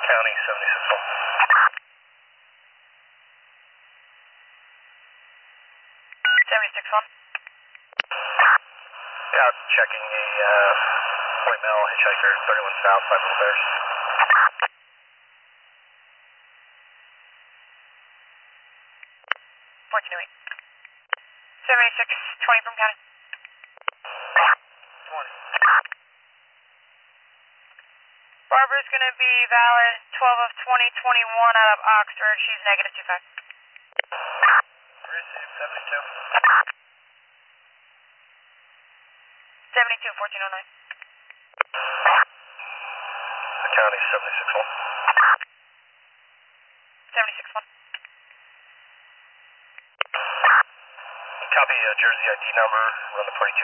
County 76-1. Yeah, checking a white male hitchhiker, 31 South, 5 Little Bears. From County. 20. Barbara's going to be valid 12 of 2021 out of Oxford. She's negative 25. Received 72. 72, 1409. County 76-1. 76-1. Copy Jersey ID number, run the 42.5.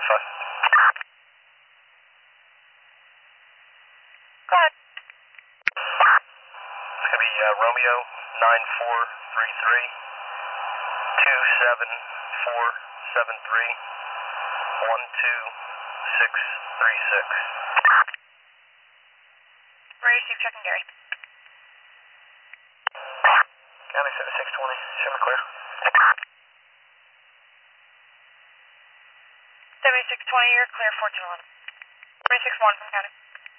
Go ahead. It's going to be Romeo 9433 27473 12636. Receive, checking Gary. County 76-20, Sherman clear. 76-20, you're clear, 1411. 36-1 from County.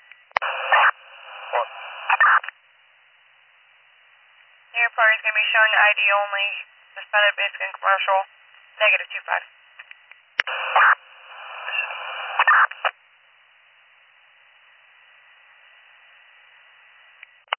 1. Your party is going to be showing ID only, suspended basic and commercial, negative 25.